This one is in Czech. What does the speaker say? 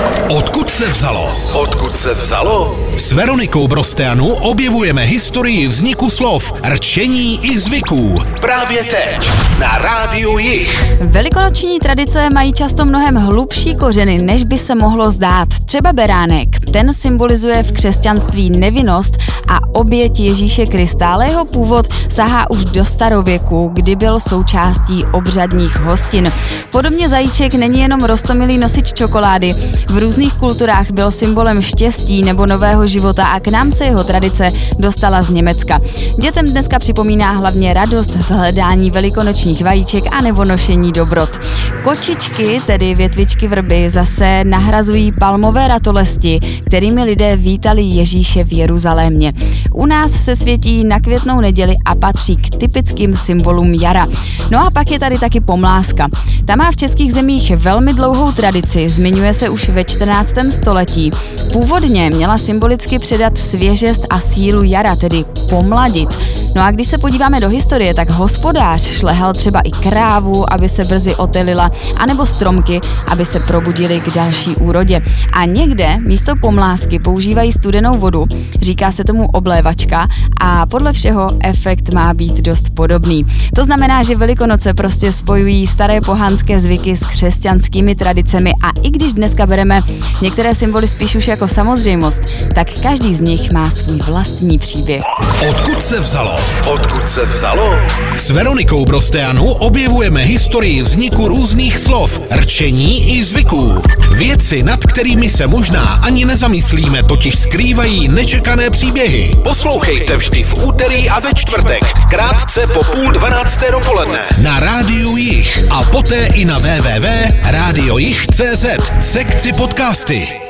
Odkud se vzalo? Odkud se vzalo? S Veronikou Brosteanu objevujeme historii vzniku slov, rčení i zvyků. Právě teď na Rádiu Jich. Velikonoční tradice mají často mnohem hlubší kořeny, než by se mohlo zdát. Třeba beránek. Ten symbolizuje v křesťanství nevinnost a oběť Ježíše Krista, ale jeho původ sahá už do starověku, kdy byl součástí obřadních hostin. Podobně zajíček není jenom roztomilý nosič čokolády. V různých kulturách byl symbolem štěstí nebo nového života a k nám se jeho tradice dostala z Německa. Dětem dneska připomíná hlavně radost z hledání velikonočních vajíček a nebo nošení dobrot. Kočičky, tedy větvičky vrby, zase nahrazují palmové ratolesti, kterými lidé vítali Ježíše v Jeruzalémě. U nás se světí na Květnou neděli a patří k typickým symbolům jara. No a pak je tady taky pomlázka. Ta má v českých zemích velmi dlouhou tradici, zmiňuje se už ve 14. století. Původně měla symbolicky předat svěžest a sílu jara, tedy pomladit. No a když se podíváme do historie, tak hospodář šlehal třeba i krávu, aby se brzy otelila, anebo stromky, aby se probudili k další úrodě. A někde místo pomlázky používají studenou vodu, říká se tomu oblévačka a podle všeho efekt má být dost podobný. To znamená, že Velikonoce prostě spojují staré pohanské zvyky s křesťanskými tradicemi a i když dneska bereme některé symboly spíš už jako samozřejmost, tak každý z nich má svůj vlastní příběh. Odkud se vzalo? Odkud se vzalo? S Veronikou Brosteanu objevujeme historii vzniku různých slov, rčení i zvyků. Věci, nad kterými se možná ani nezamyslíme, totiž skrývají nečekané příběhy. Poslouchejte vždy v úterý a ve čtvrtek, krátce po 11:30 dopoledne na Rádiu Jich a poté i na www.radiojich.cz v sekci podcasty.